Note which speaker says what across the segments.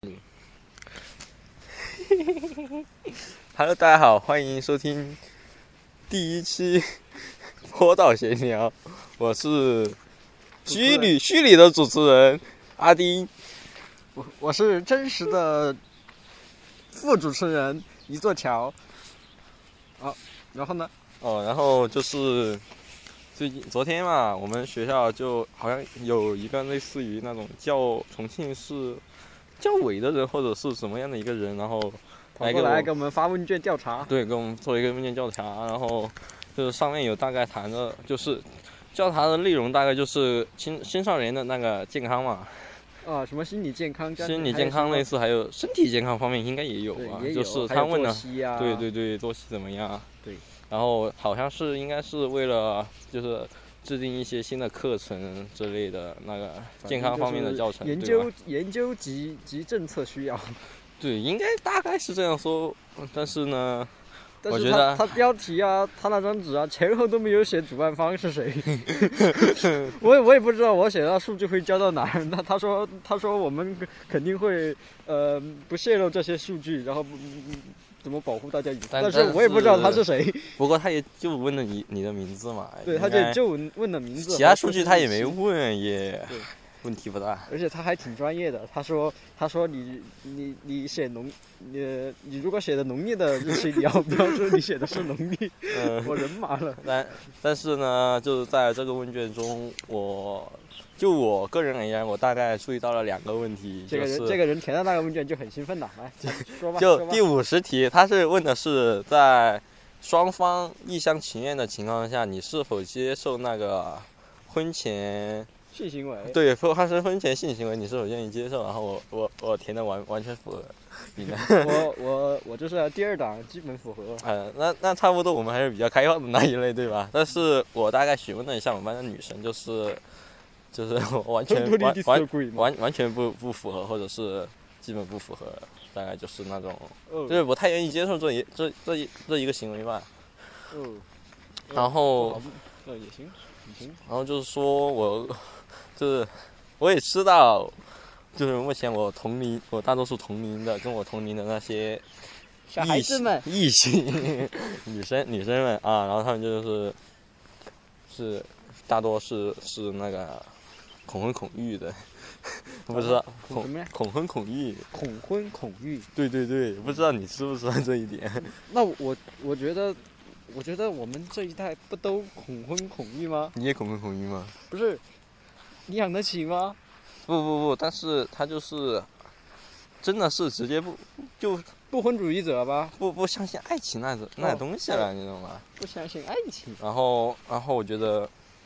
Speaker 1: Hello， 大家好，欢迎收听第一期坡道闲聊，我是虚拟的主持人阿丁，
Speaker 2: 我是真实的副主持人一座桥。然后呢？
Speaker 1: 然后就是昨天嘛，我们学校就好像有一个类似于那种重庆市教委的人或者是什么样的一个人，然后
Speaker 2: 跑过来给我们发问卷调查。
Speaker 1: 对，给我们做一个问卷调查，然后就是上面有大概谈的，就是调查的内容大概就是青少年的那个健康嘛。
Speaker 2: 什么心理健康？
Speaker 1: 心理健康类似，还有身体健康方面应该也有吧？就是他问的，对，作息怎么样？
Speaker 2: 对。
Speaker 1: 然后好像是应该是为了就是制定一些新的课程之类的那个健康方面的教程，
Speaker 2: 研究及政策需要。
Speaker 1: 对，应该大概是这样说，但是呢。
Speaker 2: 但是他标题啊，他那张纸啊，前后都没有写主办方是谁。我也不知道我写的数据会交到哪儿。他说我们肯定会不泄露这些数据，然后怎么保护大家隐私。但是我也不知道他是谁。
Speaker 1: 不过他也就问了你的名字嘛。
Speaker 2: 对，他就问了名字。
Speaker 1: 其他数据他也没问，也问题不大。
Speaker 2: 而且他还挺专业的。他说你写你如果写的农历的日期，你要标注你写的是农历。我人麻了。
Speaker 1: 但是呢，就是在这个问卷中，我个人而言，我大概注意到了2个问题。这
Speaker 2: 个人填的那个问卷就很兴奋了，来说吧。
Speaker 1: 就第50题，他是问的是在双方一厢情愿的情况下，你是否接受那个婚前
Speaker 2: 性行为？
Speaker 1: 对，发生婚前性行为，你是否愿意接受？然后我填的完全符合。你呢？
Speaker 2: 我就是第2档，基本符合。
Speaker 1: 那差不多，我们还是比较开放的那一类，对吧？但是我大概询问了一下我们班的女生，就是我完全不符合，或者是基本不符合，大概就是那种，就是不太愿意接受这一个行为吧。然后
Speaker 2: 也行。
Speaker 1: 然后就是说我也知道，就是目前我大多数跟我同龄的那些
Speaker 2: 小孩子们、
Speaker 1: 异性女生们啊，然后他们是大多是那个恐婚恐育的，不知道恐婚恐育。对，不知道你知不知道这一点？
Speaker 2: 那我觉得我们这一代不都恐婚恐育吗？
Speaker 1: 你也恐婚恐育吗？
Speaker 2: 不是，你养得起吗？
Speaker 1: 不，但是他就是真的是直接
Speaker 2: 不婚主义者吧？
Speaker 1: 不相信爱情那东西了，你知道吗？
Speaker 2: 不相信爱情。
Speaker 1: 然后我觉得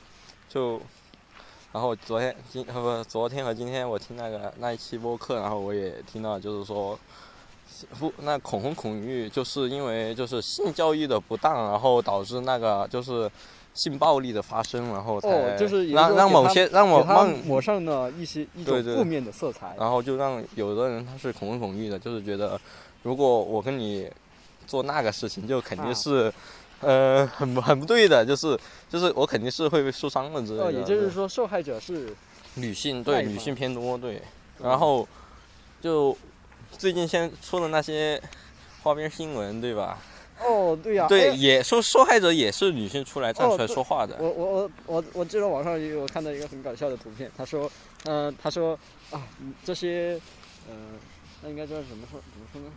Speaker 1: 然后昨天和今天我听那一期播客，然后我也听到，就是说那恐婚恐育就是因为就是性教育的不当，然后导致那个就是性暴力的发生，然后才
Speaker 2: 就是
Speaker 1: 让
Speaker 2: 抹上了一种负面的色彩。
Speaker 1: 然后就让有的人他是恐婚恐育的，就是觉得如果我跟你做那个事情，就肯定是很不对的，就是我肯定是会被受伤的之类的。
Speaker 2: 也就是说受害者是
Speaker 1: 女性，对，女性偏多，对。然后就最近先出的那些花边新闻，对吧？
Speaker 2: 对呀。
Speaker 1: 对，也受害者也是女性出来站出来说话的。
Speaker 2: 我记得网上我看到一个很搞笑的图片，他说这些那应该叫怎么说呢？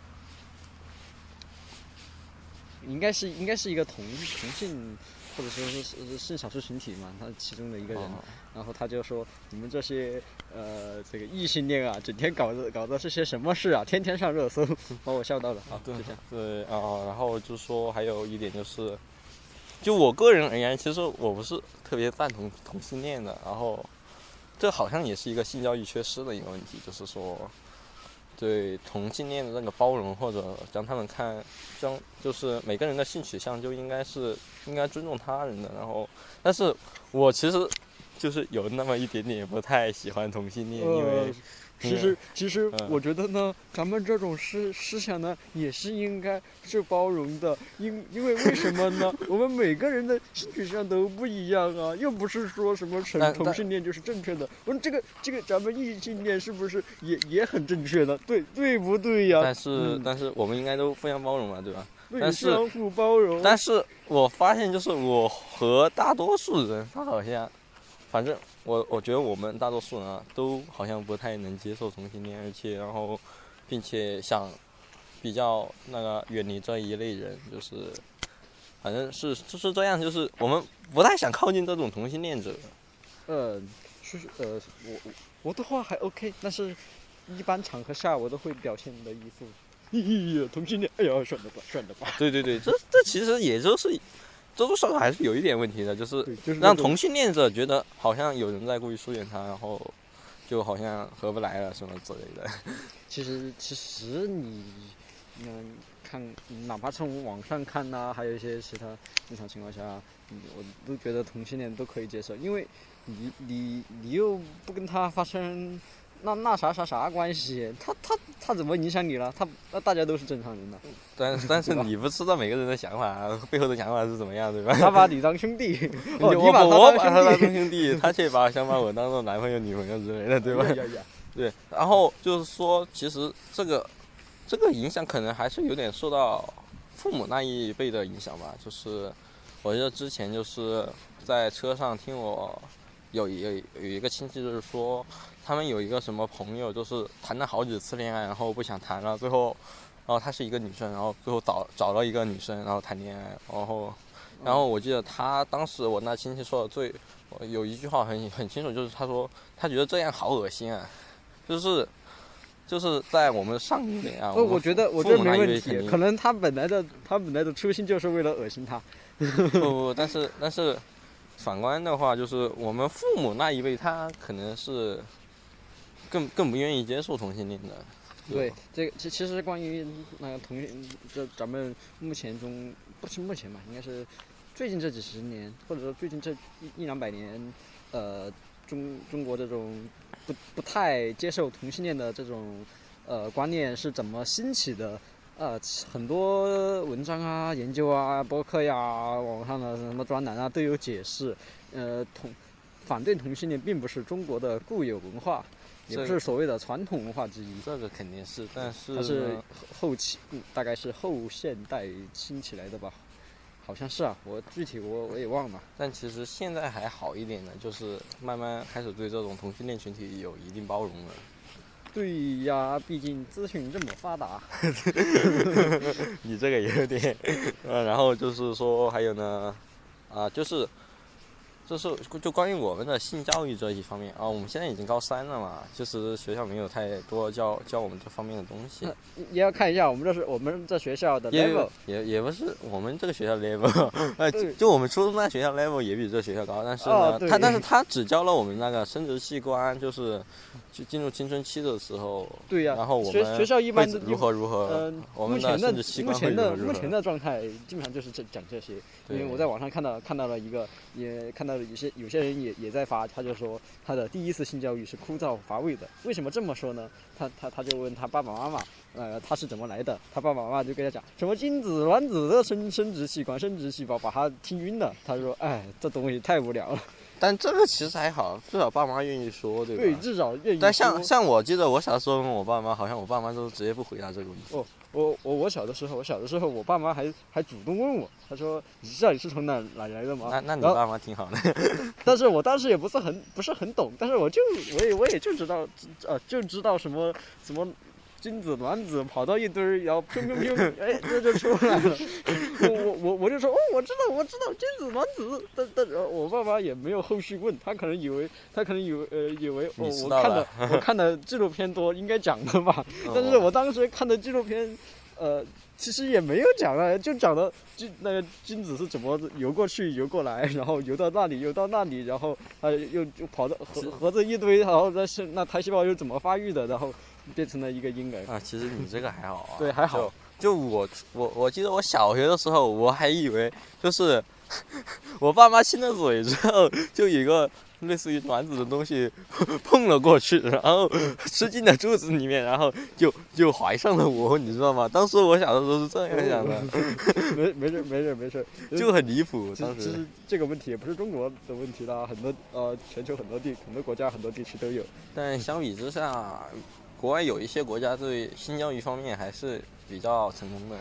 Speaker 2: 应该是一个同性或者说是性少数群体嘛，他其中的一个人。然后他就说你们这些这个异性恋啊，整天搞的是些什么事啊？天天上热搜，把我笑到了。
Speaker 1: 对然后就说还有一点就是，就我个人而言，其实我不是特别赞同同性恋的。然后这好像也是一个性教育缺失的一个问题，就是说对同性恋的那个包容，或者将他们就是每个人的性取向就应该尊重他人的。然后但是我其实就是有那么一点点不太喜欢同性恋，
Speaker 2: 其实我觉得呢，咱们这种思想呢，也是应该是包容的，因为为什么呢？我们每个人的性取向都不一样啊，又不是说什么同性恋就是正确的。我们这个咱们异性恋是不是也很正确的？对不对呀？
Speaker 1: 但是我们应该都互相包容嘛，对吧？
Speaker 2: 对，相互包容。
Speaker 1: 但是我发现就是我和大多数人，他好像，反正我觉得我们大多数人啊，都好像不太能接受同性恋，而且然后，并且想比较那个远离这一类人，就是反正就是这样，就是我们不太想靠近这种同性恋者。
Speaker 2: 我的话还 OK， 但是一般场合下我都会表现的一副同性恋，哎呀，算了吧。
Speaker 1: 对，这其实也就是多少还是有一点问题的，就是让同性恋者觉得好像有人在故意疏远他，然后就好像合不来了什么之类的。
Speaker 2: 其实你看，哪怕从网上看呐，还有一些其他正常情况下，我都觉得同性恋都可以接受，因为你又不跟他发生那啥关系？他怎么影响你了？那大家都是正常人的。
Speaker 1: 但是你不知道每个人的想法，背后的想法是怎么样，对吧？
Speaker 2: 他把你当兄弟，
Speaker 1: 我把他当兄弟，他却想把我当做男朋友、女朋友之类的，对吧？对，然后就是说，其实这个影响可能还是有点受到父母那一辈的影响吧。就是我记得之前就是在车上听我有一个亲戚就是说，他们有一个什么朋友就是谈了好几次恋爱，然后不想谈了，最后，然后她是一个女生，然后最后找了一个女生，然后谈恋爱，然后我记得他当时我那亲戚说的有一句话很清楚，就是他说他觉得这样好恶心啊。就是在我们上一辈啊，
Speaker 2: 我觉得没问题，可能他本来的初心就是为了恶心他。
Speaker 1: 不，但是反观的话，就是我们父母那一辈，他可能是更不愿意接受同性恋的。
Speaker 2: 对，这个其实关于那个同性，就咱们目前中不是目前吧，应该是最近这几十年，或者说最近这一两百年，中国这种不太接受同性恋的这种观念是怎么兴起的？很多文章啊、研究啊、博客呀、网上的什么专栏啊都有解释。反对同性恋并不是中国的固有文化，也不是所谓的传统文化之一。
Speaker 1: 这个肯定是，但是
Speaker 2: 它是大概是后现代兴起来的吧。好像是啊，具体我也忘了。
Speaker 1: 但其实现在还好一点的，就是慢慢开始对这种同性恋群体有一定包容了。
Speaker 2: 对呀，毕竟资讯这么发达。
Speaker 1: 你这个也有点，然后就是说还有呢，就关于我们的性教育这一方面啊，我们现在已经高3了嘛，就是学校没有太多教我们这方面的东西。
Speaker 2: 也要看一下我们这学校的 level，
Speaker 1: 也不是我们这个学校 level， 就我们初中那学校 level 也比这学校高，但是呢，他只教了我们那个生殖器官，就是去进入青春期的时候。
Speaker 2: 对呀，
Speaker 1: 然后我们
Speaker 2: 学校一般
Speaker 1: 如何，我们的生殖器官会如何。
Speaker 2: 目前的状态基本上就是讲这些，因为我在网上看到了一个，也看到了有些人也在发，他就说他的第一次性教育是枯燥乏味的。为什么这么说呢？他就问他爸爸妈妈，他是怎么来的？他爸爸妈妈就跟他讲什么精子、卵子的生殖器官、生殖细胞，把他听晕了。他说：“哎，这东西太无聊了。”
Speaker 1: 但这个其实还好，至少爸妈愿意说，对吧？
Speaker 2: 对，至少愿意说。
Speaker 1: 但像我记得我小时候跟我爸妈，好像我爸妈都直接不回答这个问题。
Speaker 2: 我小的时候，我爸妈还主动问我，他说：“你知道你是从哪来的吗？”
Speaker 1: 那你爸妈挺好的。
Speaker 2: 但是我当时也不是很懂，但是我也就知道什么精子卵子跑到一堆儿，然后砰砰砰，哎，这就出来了。我就说我知道精子卵子，但我爸妈也没有后续问，他可能以为我看的纪录片多，应该讲的吧。但是我当时看的纪录片，其实也没有讲了，就讲了那个精子是怎么游过去游过来，然后游到那里，然后又跑到合着一堆，然后那胎细胞又怎么发育的，然后变成了一个婴儿
Speaker 1: 啊。其实你这个还好啊。
Speaker 2: 对，还好。
Speaker 1: 就我记得我小学的时候，我还以为就是我爸妈亲了嘴之后，就有一个类似于卵子的东西碰了过去，然后吃进了肚子里面，然后就怀上了我，你知道吗？当时我小的时候是这样想的。
Speaker 2: 没事，
Speaker 1: 就很离谱。
Speaker 2: 其实这个问题也不是中国的问题啦，很多全球很多国家很多地区都有。
Speaker 1: 但相比之下，国外有一些国家对性教育方面还是比较成功的，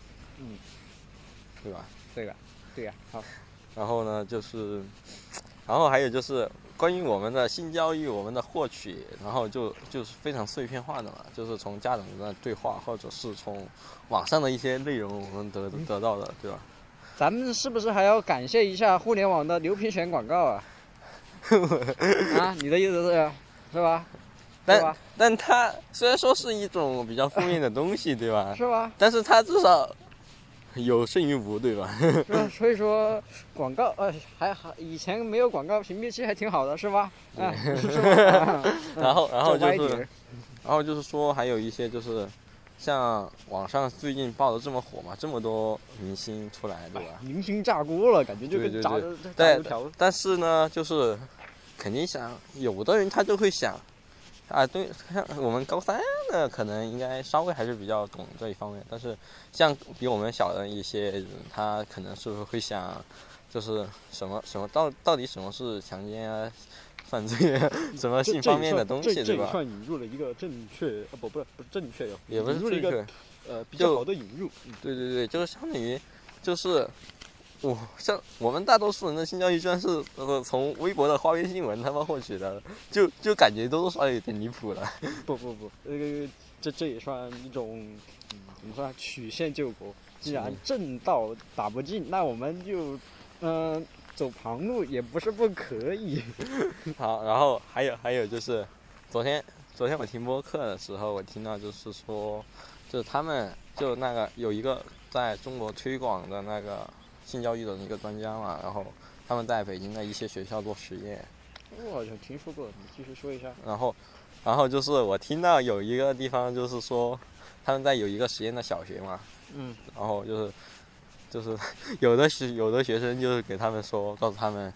Speaker 1: 对吧？
Speaker 2: 对呀，好。
Speaker 1: 然后呢，然后还有就是关于我们的性教育，我们的获取，然后就是非常碎片化的嘛，就是从家长的对话，或者是从网上的一些内容我们得到的，对吧？
Speaker 2: 咱们是不是还要感谢一下互联网的牛皮癣广告啊？啊，你的意思是吧？
Speaker 1: 但它虽然说是一种比较负面的东西，对吧？
Speaker 2: 是吧？
Speaker 1: 但是它至少有胜于无，对吧？
Speaker 2: 所以说广告还好，以前没有广告屏蔽器还挺好的，是吧？是吧？
Speaker 1: 然后就是说还有一些就是像网上最近爆的这么火嘛，这么多明星出来，对吧？
Speaker 2: 明星炸锅了，感觉就跟炸油条。
Speaker 1: 但是呢，就是肯定有的人他就会想。对，像我们高三的可能应该稍微还是比较懂这一方面，但是像比我们小的一些人，他可能是会想，就是什么到底什么是强奸啊、犯罪啊，什么性方面的东西，对吧？
Speaker 2: 这算引入了一个正确，不是正确哟，
Speaker 1: 也不是
Speaker 2: 引入了一个比较好的引入。
Speaker 1: 对，就是相当于就是。像我们大多数人的性教育居然是从微博的花边新闻他们获取的，就感觉多多少少有点离谱了。
Speaker 2: 不，这也算一种怎么说曲线救国。既然正道打不进，那我们就走旁路也不是不可以。
Speaker 1: 好，然后还有就是昨天我听播客的时候，我听到就是说，就是他们就那个有一个在中国推广的那个性教育的一个专家嘛，然后他们在北京的一些学校做实验。
Speaker 2: 我好像听说过，你继续说一下。
Speaker 1: 然后就是我听到有一个地方就是说，他们在有一个实验的小学嘛，然后就是有的学生就是给他们告诉他们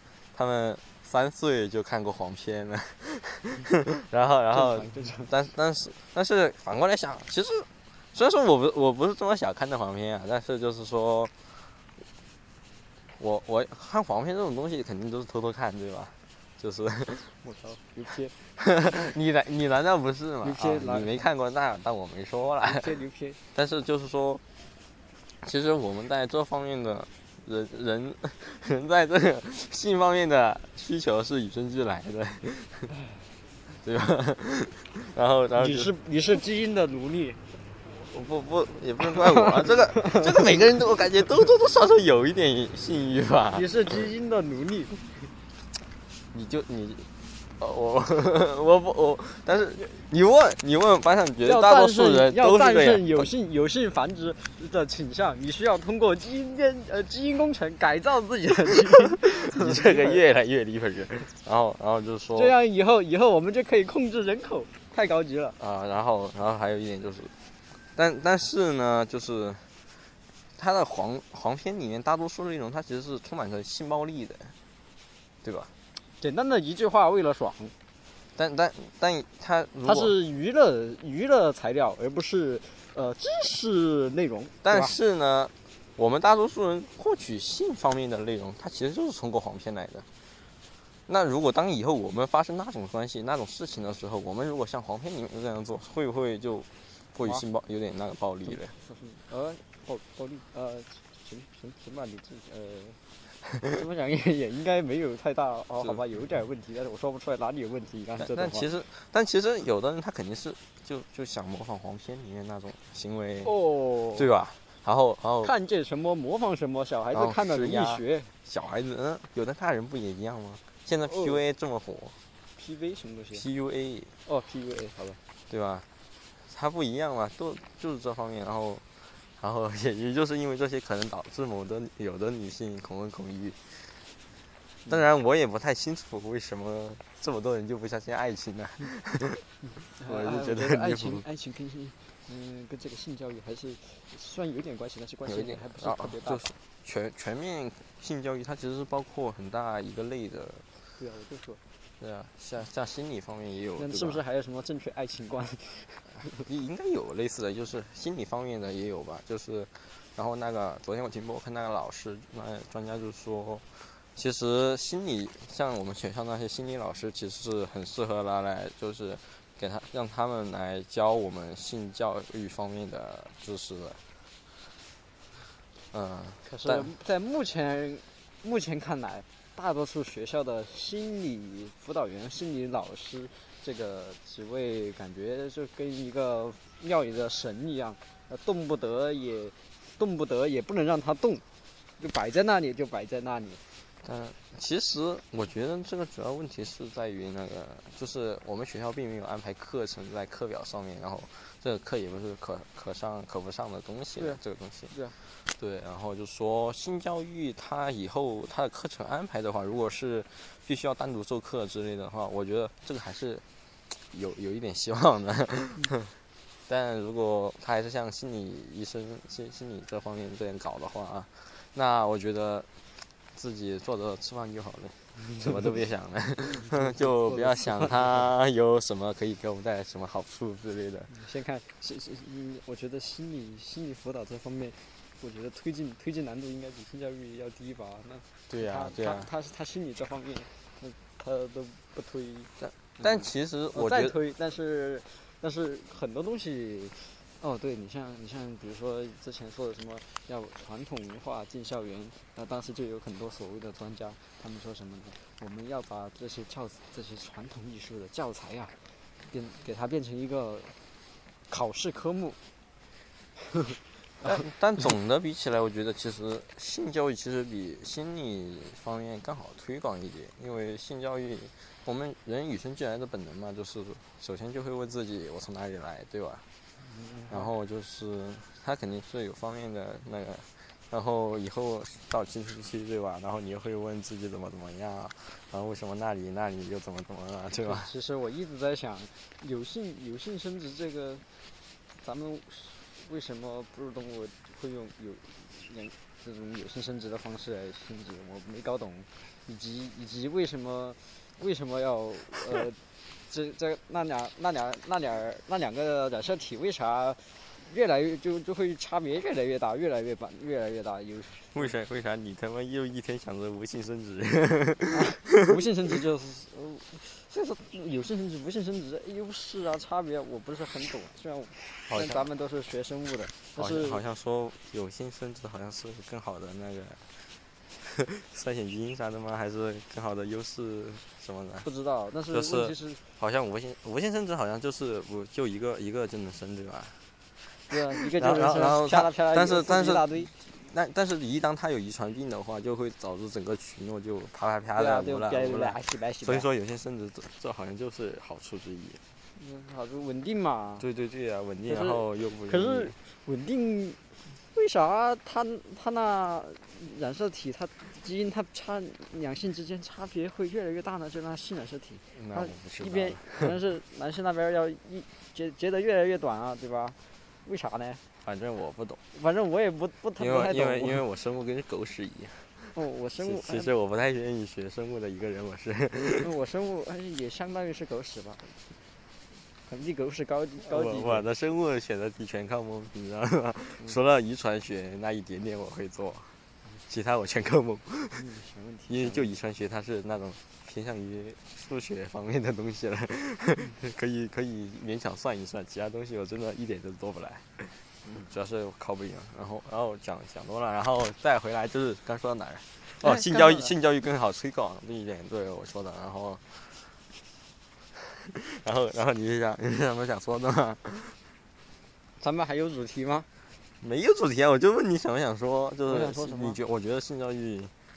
Speaker 1: 3岁就看过黄片了，然后但是反过来想，其实虽然说我不是这么小看的黄片啊，但是就是说。我看黄片这种东西肯定都是偷偷看，对吧？就是，
Speaker 2: 我操，牛批！
Speaker 1: 你难道不是吗？
Speaker 2: 牛批！
Speaker 1: 你没看过那我没说了。
Speaker 2: 牛批！
Speaker 1: 但是就是说，其实我们在这方面的人在这个性方面的需求是与生俱来的，对吧？然后
Speaker 2: 你是基因的奴隶。
Speaker 1: 不，也不能怪我啊。这个每个人都我感觉都多多少少有一点性欲吧。
Speaker 2: 你是基因的奴隶。
Speaker 1: 我，但是你问班上绝大多数人都是这样。
Speaker 2: 要战胜有性繁殖的倾向，你需要通过基因工程改造自己的基因。
Speaker 1: 你这个越来越离谱。然后就是说，
Speaker 2: 这样以后我们就可以控制人口，太高级了
Speaker 1: 啊。然后还有一点就是。但是呢，就是它的黄片里面大多数内容，它其实是充满着性暴力的，对吧？
Speaker 2: 简单的一句话，为了爽。
Speaker 1: 但它
Speaker 2: 是娱乐材料，而不是知识内容。
Speaker 1: 但是呢，我们大多数人获取性方面的内容，它其实就是通过黄片来的。那如果当以后我们发生那种关系、那种事情的时候，我们如果像黄片里面这样做，会不会就？过于性有点那个暴力了。
Speaker 2: 暴力行吧，你这么讲也应该没有太大好吧，有点问题，但是我说不出来哪里有问题。
Speaker 1: 但其实有的人他肯定是就想模仿黄片里面那种行为，对吧？然后
Speaker 2: 看见什么模仿什么，小孩子看了容易学。
Speaker 1: 小孩子有的大人不也一样吗？现在 PUA 这么火。
Speaker 2: PV 什么东西
Speaker 1: ？PUA。
Speaker 2: PUA 好吧，
Speaker 1: 对吧？它不一样嘛，就是这方面，然后也就是因为这些，可能导致有的女性恐婚恐育。 当然，我也不太清楚为什么这么多人就不相信爱情呢？我就觉得
Speaker 2: 爱情跟这个性教育还是虽然有点关系，但是关系还不是特别大。
Speaker 1: 就是全面性教育，它其实是包括很大一个类的。
Speaker 2: 对啊，我就说。
Speaker 1: 对啊，像心理方面也有。
Speaker 2: 那是不是还有什么正确爱情观？
Speaker 1: 应该有类似的，就是心理方面的也有吧。就是，然后昨天我听播看那个老师，那专家就说，其实像我们学校那些心理老师，其实是很适合拿来就是让他们来教我们性教育方面的知识的。
Speaker 2: 可是，在目前看来，大多数学校的心理辅导员、心理老师这个职位，感觉就跟一个庙里的神一样，动不得也不能让他动，就摆在那里。
Speaker 1: 但其实我觉得这个主要问题是在于就是我们学校并没有安排课程在课表上面，然后这个课也不是可不上的东西，这个东西。对，然后就说性教育它以后它的课程安排的话，如果是必须要单独授课之类的话，我觉得这个还是有一点希望的。但如果他还是像心理医生、心理这方面这样搞的话啊，那我觉得自己坐着吃饭就好了，什么都别想了，就不要想他有什么可以给我们带来什么好处之类的。
Speaker 2: 先看我觉得心理辅导这方面，我觉得推进难度应该比性教育要低吧？那
Speaker 1: 对呀。
Speaker 2: 他心理这方面，他都不推。
Speaker 1: 但其实我觉得
Speaker 2: 再推，但是很多东西，对，你像比如说之前说的什么要传统文化进校园，那当时就有很多所谓的专家，他们说什么呢？我们要把这些传统艺术的教材啊，给它变成一个考试科目。
Speaker 1: 但总的比起来，我觉得其实性教育其实比心理方面更好推广一点，因为性教育，我们人与生俱来的本能嘛，就是首先就会问自己我从哪里来，对吧？然后就是他肯定是有方面的然后以后到青春期，对吧？然后你又会问自己怎么样，然后为什么那里又怎么了，对吧？
Speaker 2: 其实我一直在想，有性生殖这个，咱们为什么哺乳动物会用这种有性生殖的方式来生殖？我没搞懂，以及为什么要那两个染色体为啥越来越就会差别越来越大，越来越大？
Speaker 1: 为啥你他妈又一天想着无性生殖？
Speaker 2: 无性生殖就是有性生殖、无性生殖优势啊，差别我不是很懂。虽然咱们都是学生物的，但是
Speaker 1: 好像说有性生殖好像是更好的筛选基因啥的吗？还是更好的优势什么的？
Speaker 2: 不知道，但是问题是，
Speaker 1: 好像无性生殖好像就是就一个就能生，对吧？
Speaker 2: 对啊，一个就能生，
Speaker 1: 然后但是一旦它有遗传病的话，就会导致整个群落就啪的无了。所以说有性生殖这好像就是好处之一。
Speaker 2: 好处稳定嘛。
Speaker 1: 对啊，稳定，然后又不。
Speaker 2: 可是稳定，为啥它那染色体它基因它两性之间差别会越来越大呢？就那性染色体，它一边可能是男性那边要结得越来越短啊，对吧？为啥呢？
Speaker 1: 反正我不懂。
Speaker 2: 反正我也不太懂。
Speaker 1: 因为我生物跟狗屎一样。
Speaker 2: 我生物。
Speaker 1: 其实我不太愿意学生物的一个人，我是。
Speaker 2: 我生物也相当于是狗屎吧。比狗屎高级。
Speaker 1: 我的生物选择题全靠蒙，你知道吗？除了遗传学那一点点我会做，其他我全靠蒙。因为就遗传学它是那种偏向于数学方面的东西了，可以勉强算一算，其他东西我真的一点都做不来。主要是靠不赢，然后讲多了，然后再回来就是刚说到哪儿？性教育更好推广这一点，对我说的，然后你有什么想说的吗？
Speaker 2: 咱们还有主题吗？
Speaker 1: 没有主题啊，我就问你想不想说，就是我觉得性教育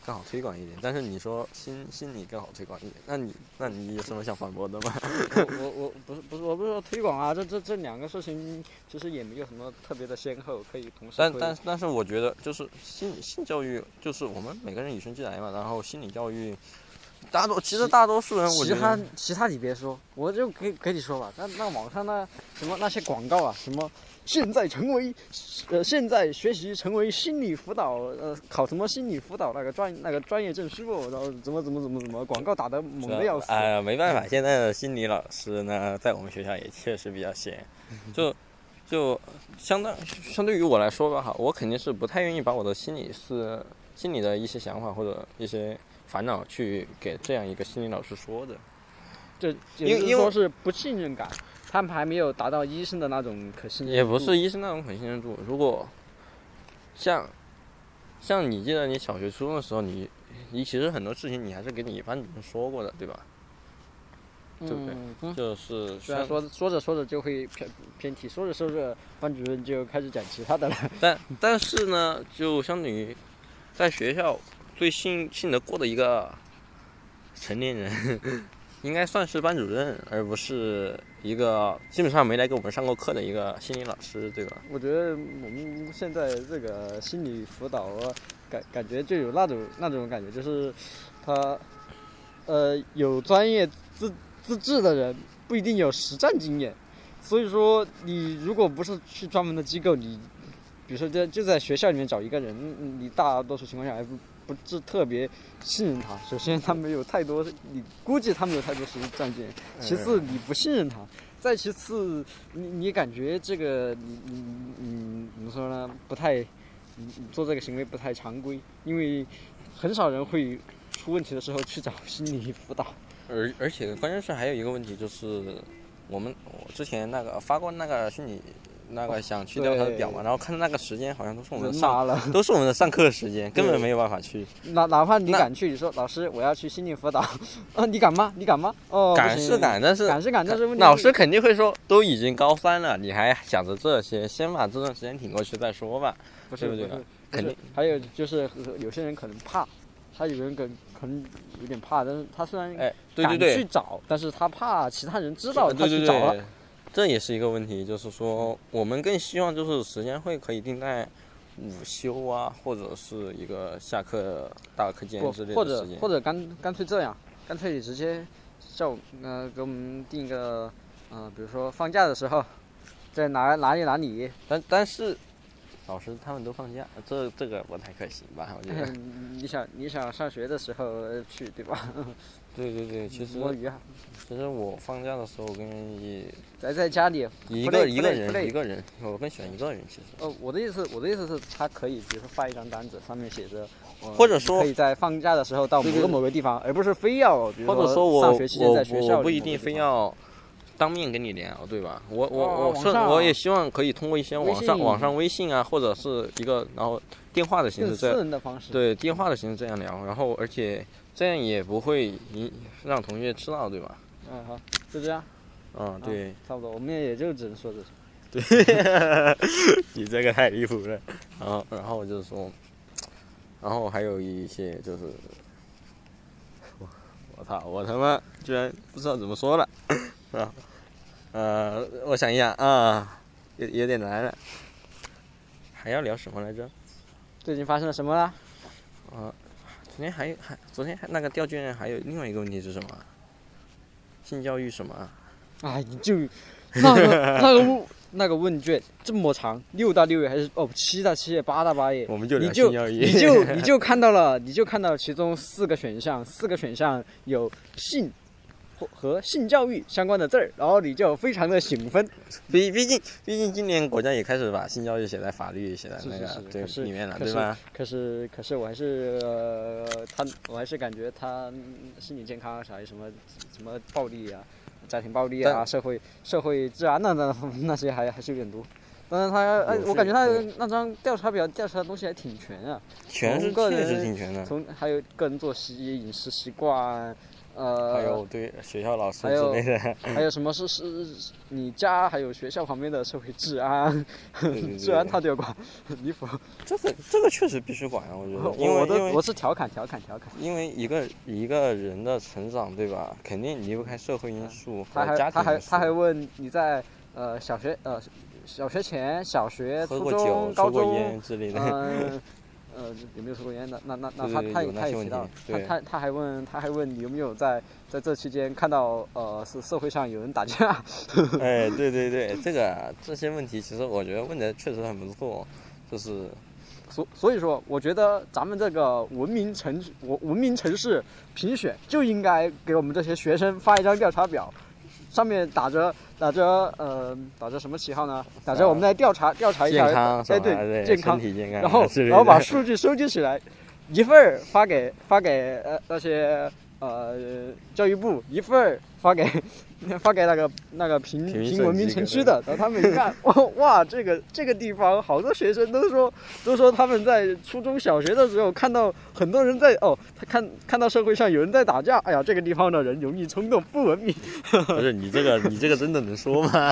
Speaker 1: 更好推广一点。但是你说心理更好推广一点，那你有什么想反驳的吗？
Speaker 2: 我不是说推广啊，这两个事情其实也没有什么特别的先后，可以同时推。
Speaker 1: 但是我觉得就是性教育，就是我们每个人与生俱来嘛，然后心理教育，其实大多数人我觉得
Speaker 2: 其他你别说，我就给你说吧，那网上什么那些广告啊，什么现在学习成为心理辅导，考什么心理辅导那个专业证书，然后怎么广告打得猛的要死。
Speaker 1: 没办法，现在的心理老师呢，在我们学校也确实比较闲，就相对于我来说吧，哈，我肯定是不太愿意把我的心理的一些想法或者一些烦恼去给这样一个心理老师说的。
Speaker 2: 这也就是说是不信任感，他们还没有达到医生的那种可信任度。
Speaker 1: 也不是医生那种可信任度。如果像你记得你小学初中的时候，你其实很多事情你还是给你班主任说过的，对吧？对不对？就是
Speaker 2: 虽然说着就会偏题，说着班主任就开始讲其他的了。
Speaker 1: 但是呢，就相当于在学校最信得过的一个成年人，应该算是班主任，而不是一个基本上没来给我们上过课的一个心理老师，对吧？
Speaker 2: 我觉得我们现在这个心理辅导感觉就有那种感觉，就是他有专业资质的人不一定有实战经验，所以说你如果不是去专门的机构，你比如说就在学校里面找一个人，你大多数情况下还不是特别信任他。首先他没有太多，你估计他没有太多实战经验；其次你不信任他；再其次你感觉这个你怎么说呢？不太，你做这个行为不太常规，因为很少人会出问题的时候去找心理辅导。
Speaker 1: 而且关键是还有一个问题就是，我之前发过那个心理那个想去调查的表嘛，然后看那个时间好像都是我们的上课时间，根本没有办法去。
Speaker 2: 哪怕你敢去，你说老师我要去心理辅导，你敢吗？哦，
Speaker 1: 敢是敢，但是
Speaker 2: 问题
Speaker 1: 老师肯定会说，都已经高三了，你还想着这些，先把这段时间挺过去再说吧，对不对？肯定。
Speaker 2: 还有就是有些人可能怕。他有人可能有点怕，但是他虽然敢去找，但是他怕其他人知道他去找了。
Speaker 1: 这也是一个问题，就是说我们更希望就是时间会可以定在午休啊，或者是一个下课大课间之类的时间，
Speaker 2: 或者干脆这样，干脆直接叫给我们定一个比如说放假的时候在哪里，
Speaker 1: 但是。老师他们都放假，这个不太可行吧？我觉得。
Speaker 2: 你想上学的时候去，对吧？
Speaker 1: 对，其实我放假的时候跟你
Speaker 2: 在家里
Speaker 1: 一个人，我更喜欢一个人。其实。
Speaker 2: 我的意思是，他可以比如说发一张单子，上面写着，
Speaker 1: 或者说
Speaker 2: 可以在放假的时候到某个地方，而不是非要，比如
Speaker 1: 或者说
Speaker 2: 上学期间在学校里。
Speaker 1: 我不一定非要。当面跟你聊，对吧？我也希望可以通过一些网上微信啊，或者是一个然后电话的形式，
Speaker 2: 私人的方式，
Speaker 1: 对电话的形式这样聊，然后而且这样也不会让同学知道，对吧？
Speaker 2: 好，就这样。
Speaker 1: 对，
Speaker 2: 差不多，我们也就只能说这
Speaker 1: 些。对，你这个太离谱了。然后就是说，然后还有一些就是，我操，我他妈居然不知道怎么说了。我想一想啊，有点难了。还要聊什么来着？
Speaker 2: 最近发生了什么了？
Speaker 1: 昨天那个调卷还有另外一个问题是什么？性教育什么？
Speaker 2: 你就那个问卷这么长，6大6页还是7大7页8大8页，
Speaker 1: 我们就聊性教育。
Speaker 2: 你就看到了其中4个选项有性。和性教育相关的字儿，然后你就非常的兴奋。
Speaker 1: 毕竟今年国家也开始把性教育写在法律写在那个里面了，对吧？
Speaker 2: 可是我还是感觉他心理健康啥什么暴力啊、家庭暴力啊、社会治安那些还是有点多。但是我感觉他那张调查表调查的东西还挺全啊，
Speaker 1: 确实挺全的。
Speaker 2: 还有个人作息、饮食习惯。
Speaker 1: 还有对学校老师之类的，
Speaker 2: 还有什么是你家还有学校旁边的社会治安，治安他都要管，离谱。
Speaker 1: 这个确实必须管啊，我觉得，因为
Speaker 2: 我是调侃。
Speaker 1: 因为一个人的成长，对吧？肯定离不开社会因素和家庭因素。
Speaker 2: 他还问你在小学前、小学、初中、高中
Speaker 1: 抽过烟之类的。
Speaker 2: 有没有抽过烟的？那
Speaker 1: 他
Speaker 2: 也提到，他还问你有没有在这期间看到是社会上有人打架。
Speaker 1: 哎，对，这些问题其实我觉得问的确实很不错，就是。
Speaker 2: 所以说，我觉得咱们这个文明城市评选就应该给我们这些学生发一张调查表，上面打着什么旗号呢？打着我们来调查一下
Speaker 1: 健康，
Speaker 2: 对，健康，
Speaker 1: 身体健康，
Speaker 2: 然后把数据收集起来，一份儿发给那些教育部，一份儿发给那个评文明城区的，然后他们一看，哇，这个地方好多学生都说他们在初中小学的时候看到很多人在他看到社会上有人在打架，哎呀，这个地方的人容易冲动不文明。
Speaker 1: 不是你这个真的能说吗？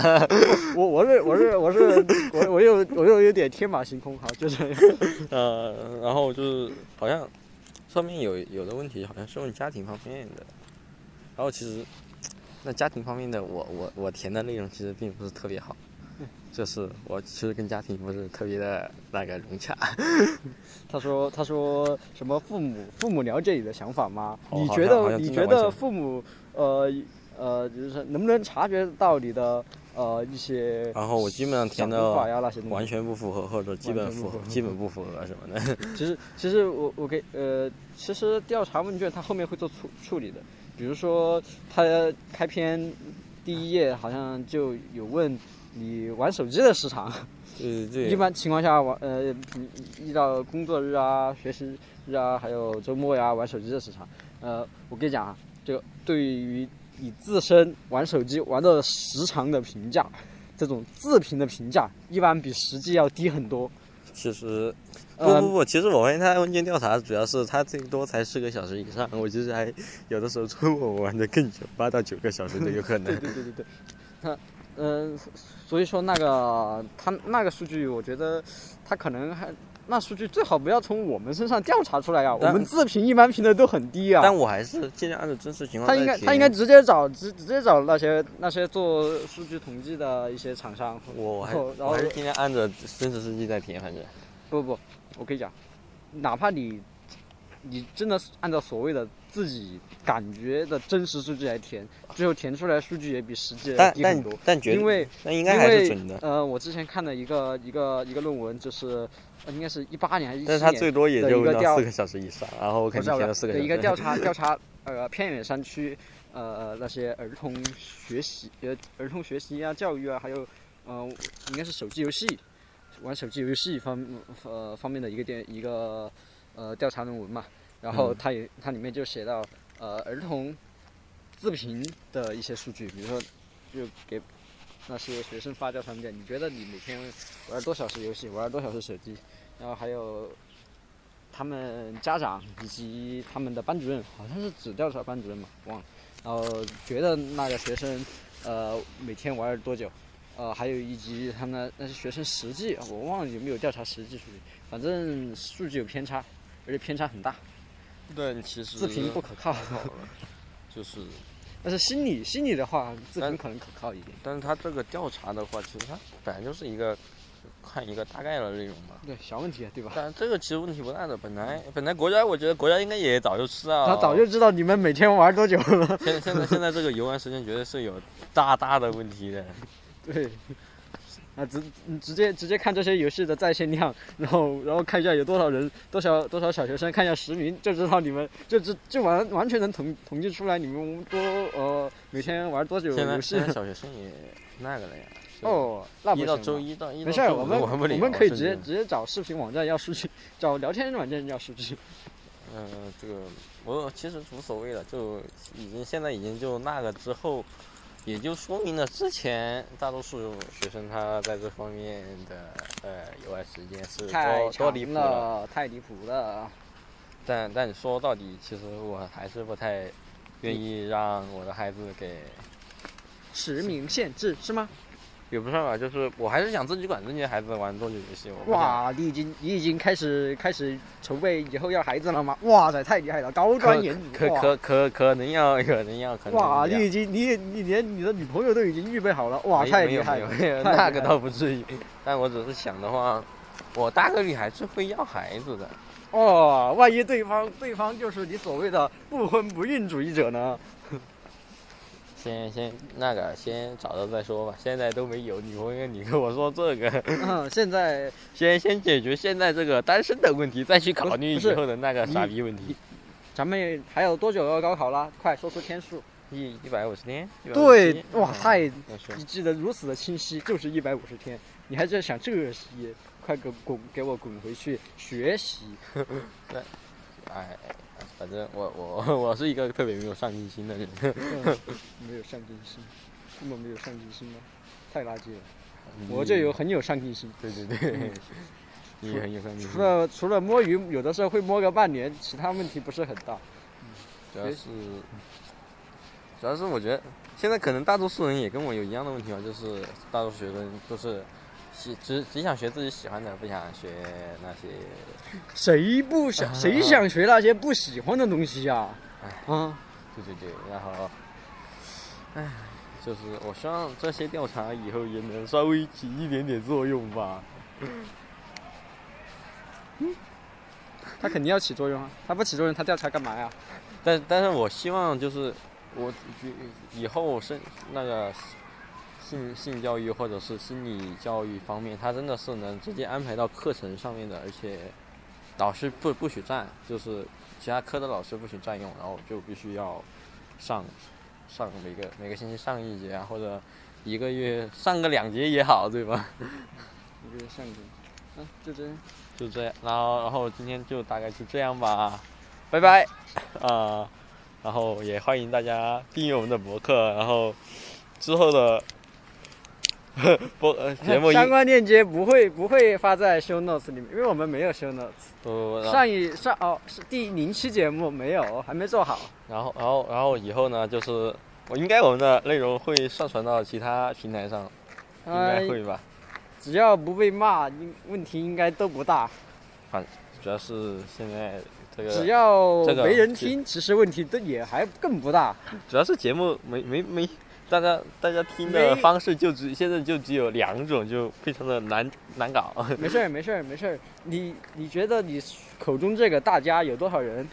Speaker 2: 我又有点天马行空哈，就这样。
Speaker 1: 然后就是好像上面有的问题好像是问家庭方面的，然后其实。那家庭方面的我填的内容其实并不是特别好，就是我其实跟家庭不是特别的那个融洽。
Speaker 2: 他说什么父母了解你的想法吗？你觉得父母就是能不能察觉到你的一些？
Speaker 1: 然后我基本上填的完全不符合或者基本不符合什么的。
Speaker 2: 其实我给其实调查问卷它后面会做处理的。比如说，他开篇第一页好像就有问你玩手机的时长。
Speaker 1: 对。
Speaker 2: 一般情况下遇到工作日啊、学习日啊，还有周末呀，玩手机的时长。我跟你讲啊，就对于你自身玩手机玩的时长的评价，这种自评的评价，一般比实际要低很多。
Speaker 1: 其实。不，其实我发现他问卷调查主要是他最多才4个小时以上，我其实还有的时候周末玩的更久，8到9个小时都有可能。
Speaker 2: 对，他所以说他那个数据，我觉得他可能那数据最好不要从我们身上调查出来啊，我们自评一般评的都很低啊。
Speaker 1: 但我还是尽量按照真实情况。
Speaker 2: 他应该直接找那些做数据统计的一些厂商。
Speaker 1: 我还是尽量按照真实数据在填，反正。
Speaker 2: 不，我跟你讲，哪怕你真的按照所谓的自己感觉的真实数据来填，最后填出来数据也比实际低很多。因为
Speaker 1: 应该还是准的。
Speaker 2: 我之前看的一个论文，就是应该是18年还是17年，
Speaker 1: 但是他最多也就4个小时以上，然后我肯定填了4个小时。
Speaker 2: 一个调查偏远山区那些儿童学习啊、教育啊，还有应该是手机游戏。玩手机游戏方面的一个调查论文嘛，然后它里面就写到儿童自评的一些数据，比如说就给那些学生发调查问卷，你觉得你每天玩多少时游戏，玩多少时手机，然后还有他们家长以及他们的班主任，好像是只调查班主任嘛，忘了，然后觉得那个学生每天玩多久。还有以及他们那些学生实际，我忘了有没有调查实际数据，反正数据有偏差，而且偏差很大。
Speaker 1: 对，其实
Speaker 2: 自评不可靠。
Speaker 1: 就是，
Speaker 2: 但是心理的话，自评可能可靠一点。
Speaker 1: 但是他这个调查的话，其实他本来就是看一个大概的内容嘛。
Speaker 2: 对，小问题对吧？
Speaker 1: 但这个其实问题不大的，本来我觉得国家应该也早就知道。
Speaker 2: 他早就知道你们每天玩多久了。
Speaker 1: 现在这个游玩时间绝对是有大的问题的。
Speaker 2: 对，直接看这些游戏的在线量，然后看一下有多少人，多少小学生，看一下实名，就知道你们就完全能统计出来你们每天玩多久游戏。
Speaker 1: 现在小学生也那个了呀。
Speaker 2: 那不行。
Speaker 1: 一到周一到
Speaker 2: 没事，我们可以直接找视频网站要数据，找聊天软件要数据。
Speaker 1: 这个我其实无所谓了，就现在已经就那个之后。也就说明了之前大多数学生他在这方面的游玩时间是多离谱了，
Speaker 2: 太离谱了。
Speaker 1: 但你说到底，其实我还是不太愿意让我的孩子给
Speaker 2: 实名限制是吗？
Speaker 1: 也不算吧，就是我还是想自己管自己的孩子玩多久游戏。
Speaker 2: 哇，你已经开始筹备以后要孩子了吗？哇塞，太厉害了，高瞻远瞩。
Speaker 1: 可能要。
Speaker 2: 哇，你连你的女朋友都已经预备好了，哇，太厉害了。
Speaker 1: 那个倒不至于，但我只是想的话，我大概率还是会要孩子的。
Speaker 2: 哦，万一对方就是你所谓的不婚不孕主义者呢？
Speaker 1: 先找到再说吧，现在都没有女朋友，你跟我说这个。
Speaker 2: 现在
Speaker 1: 先解决现在这个单身的问题，再去考虑以后的那个傻逼问题。
Speaker 2: 咱们还有多久要高考了？快说出天数。
Speaker 1: 150天。
Speaker 2: 对，哇，你记得如此的清晰，就是150天。你还在想这些？快给我滚回去学习。
Speaker 1: 对，反正我是一个特别没有上进心的人。
Speaker 2: 没有上进心，根本没有上进心吗？太垃圾了。我这很有上进心。
Speaker 1: 对。你很有上进心。
Speaker 2: 除了摸鱼，有的时候会摸个半年，其他问题不是很大。
Speaker 1: 主要是我觉得现在可能大多数人也跟我有一样的问题吧，就是大多数学生就是只想学自己喜欢的，不想学那些。谁想学那些不喜欢的东西呀？对，然后，就是我希望这些调查以后也能稍微起一点点作用吧。
Speaker 2: 他肯定要起作用啊！他不起作用，他调查干嘛呀？
Speaker 1: 但是我希望就是我以后是那个性教育或者是心理教育方面，他真的是能直接安排到课程上面的，而且老师不许占，就是其他科的老师不许占用，然后就必须要上每个星期上1节啊，或者1个月上个2节也好，对吧
Speaker 2: ？1个月上1节，
Speaker 1: 就这样，然后今天就大概就这样吧，拜拜然后也欢迎大家订阅我们的博客，然后之后的节目
Speaker 2: 相关链接不会发在 show notes 里面，因为我们没有 show notes。是第0期节目没有，还没做好。
Speaker 1: 然后以后呢，就是我们的内容会上传到其他平台上，应该会吧。
Speaker 2: 只要不被骂，问题应该都不大。
Speaker 1: 主要是现在这个
Speaker 2: 只要没人听，其实问题也还更不大。
Speaker 1: 主要是节目没大家听的方式现在就只有2种，就非常的难搞。
Speaker 2: 没事儿。你觉得你口中这个大家有多少人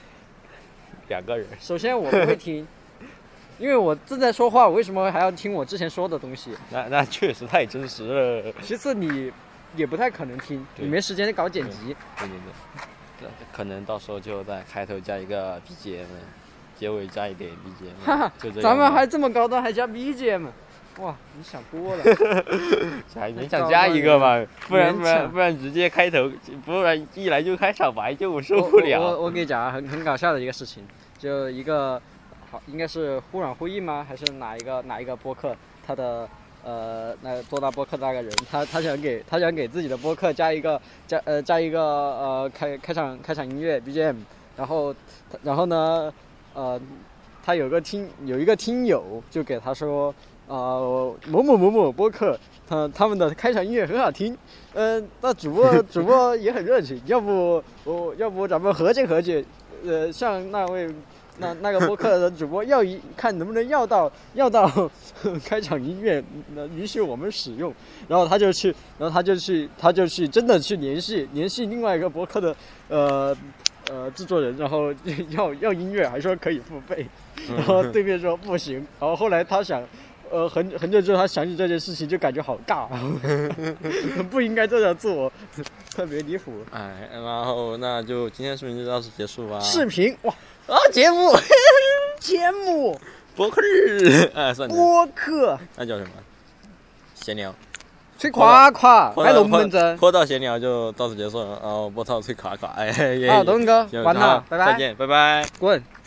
Speaker 1: ？2个人。
Speaker 2: 首先我不会听。因为我正在说话，我为什么还要听我之前说的东西？
Speaker 1: 那确实太真实了。
Speaker 2: 其次，你也不太可能听，你没时间搞剪辑。
Speaker 1: 对，可能到时候就在开头加一个 BGM， 结尾加一点 BGM。
Speaker 2: 哈哈，咱们还这么高端，还加 BGM， 哇，你想多了。
Speaker 1: 你想加一个嘛？不然直接开头，不然一来就开场白就受不了。
Speaker 2: 我给你讲很搞笑的一个事情，就一个。好，应该是忽软忽硬吗？还是哪一个播客？他的那个做大播客的那个人，他想给自己的播客加一个开场音乐 BGM， 然后呢他有一个听友就给他说某某播客他们的开场音乐很好听，那主播也很热情，要不咱们合计，像那个播客的主播看能不能要到开场音乐，允许我们使用。然后他就去真的去联系另外一个播客的制作人，然后要音乐，还说可以付费。然后对面说不行。然后后来他想，很久之后他想起这件事情，就感觉好尬，不应该这样做，特别离谱。
Speaker 1: 然后那就今天视频就到此结束吧。
Speaker 2: 视频哇。节目
Speaker 1: 播客日，算了，
Speaker 2: 播客
Speaker 1: 那叫什么？闲聊，
Speaker 2: 吹夸夸，卖龙门阵，
Speaker 1: 坡道闲聊就到此结束了。然后波涛吹夸夸，
Speaker 2: 好，东哥，完了，拜拜，
Speaker 1: 再见，拜拜，
Speaker 2: 滚。